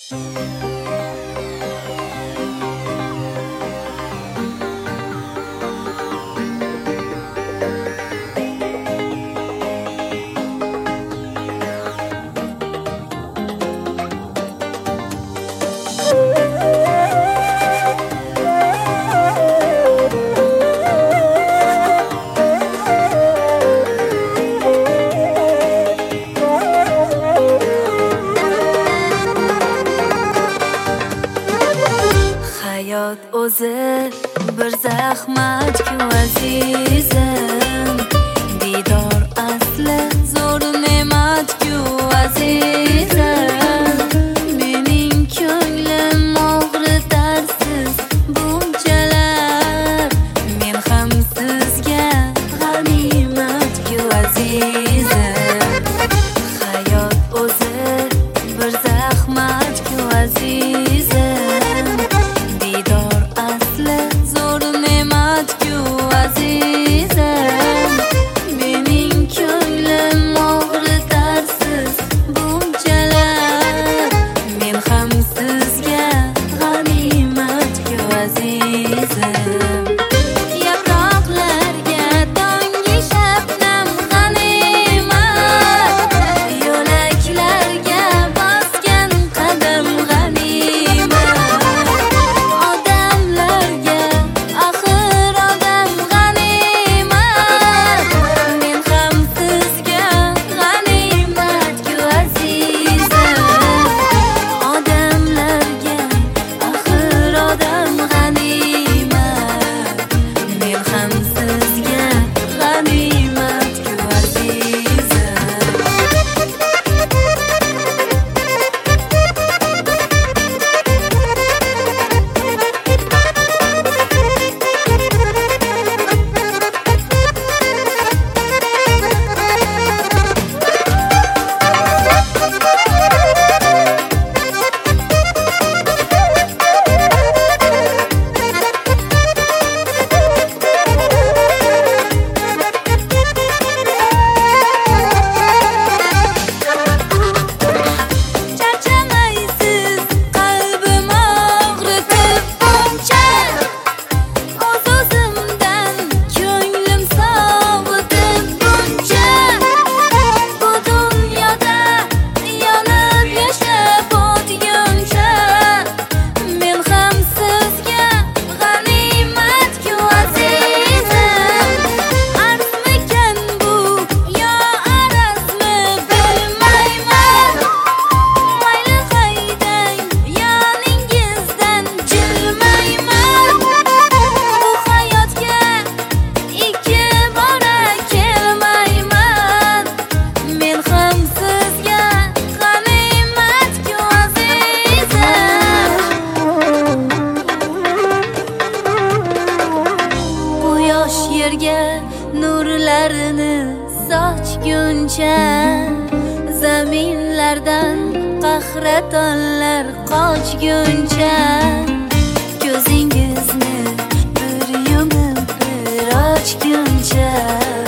Hayot o'zi bir zahmat-ku azizim, didor asli zo'r ne'mat-ku azizim. Mening ko'nglim og'ritarsiz bunchalar, men ham sizga g'animat-ku azizim. Hayot o'zi bir zahmat-ku azizim, didor asli zo'r ne'mat-ku azizim. Mening ko'nglim og'ritarsiz bunchalar, men ham sizga g'animat-ku azizim. Yaproqlarga tonggi shabnam g'animat, yo'laklarga bosgan qadam g'animat. Odamlarga axir odam g'animat, men ham sizga g'animat-ku azizim. Odamlarga axir odam g'animat, men ham sizga g'animat-ku azizim. Charchamaysiz qalbim og'ritib buncha, o'z-o'zimdan ko'nglim sovutib buncha. Bu dunyoda yonib yashab o'tguncha, men ham sizga g'animat-ku azizim. Arzmikan bu yo arazmi bilmayman, mayli haydang yoningizdan jilmayman. Bu hayotga ikki bora kelmayman, men ham sizga g'animat-ku azizim. Quyosh yerga nurlarini sochguncha, zaminlardan qahratonlar qochguncha, ko'zingizni bir yumib bir ochguncha,